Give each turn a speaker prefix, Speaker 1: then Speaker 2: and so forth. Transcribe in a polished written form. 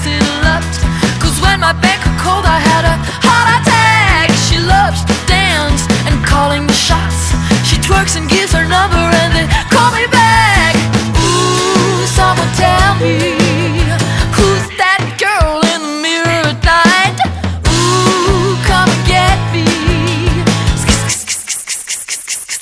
Speaker 1: it leapt. 'Cause when my bank got cold I had a